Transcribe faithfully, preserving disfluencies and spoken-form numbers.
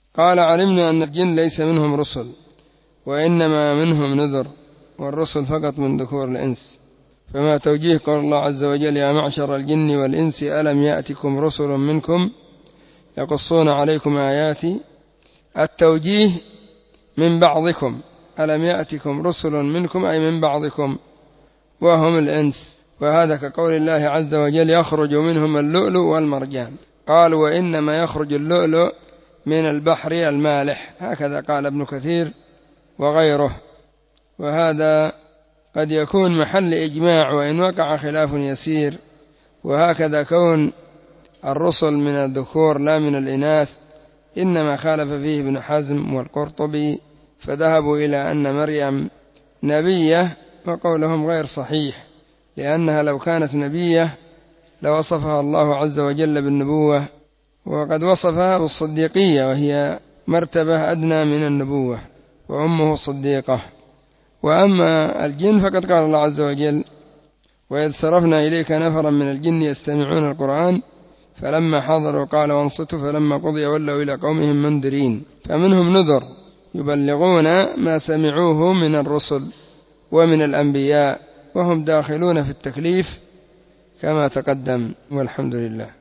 قال علمنا أن الجن ليس منهم رسل وإنما منهم نذر، والرسل فقط من ذكور الإنس. فما توجيه قول الله عز وجل يا معشر الجن والإنس ألم يأتكم رسل منكم يقصون عليكم آياتي؟ التوجيه من بعضكم، ألم يأتكم رسل منكم أي من بعضكم وهم الإنس. وهذا كقول الله عز وجل يخرج منهم اللؤلؤ والمرجان. قال وإنما يخرج اللؤلؤ من البحر المالح، هكذا قال ابن كثير وغيره. وهذا قد يكون محل إجماع وإن وقع خلاف يسير. وهكذا كون الرسل من الذكور لا من الإناث إنما خالف فيه ابن حزم والقرطبي، فذهبوا إلى أن مريم نبية، وقولهم غير صحيح، لأنها لو كانت نبية لوصفها الله عز وجل بالنبوة، وقد وصفها بالصديقية وهي مرتبة أدنى من النبوة، وأمه صديقة. وأما الجن فقد قال الله عز وجل وإذ صرفنا إليك نفرا من الجن يستمعون القرآن فلما حضروا قالوا وانصتوا فلما قضي ولوا إلى قومهم منذرين. فمنهم نذر يبلغون ما سمعوه من الرسل ومن الأنبياء، وهم داخلون في التكليف كما تقدم، والحمد لله.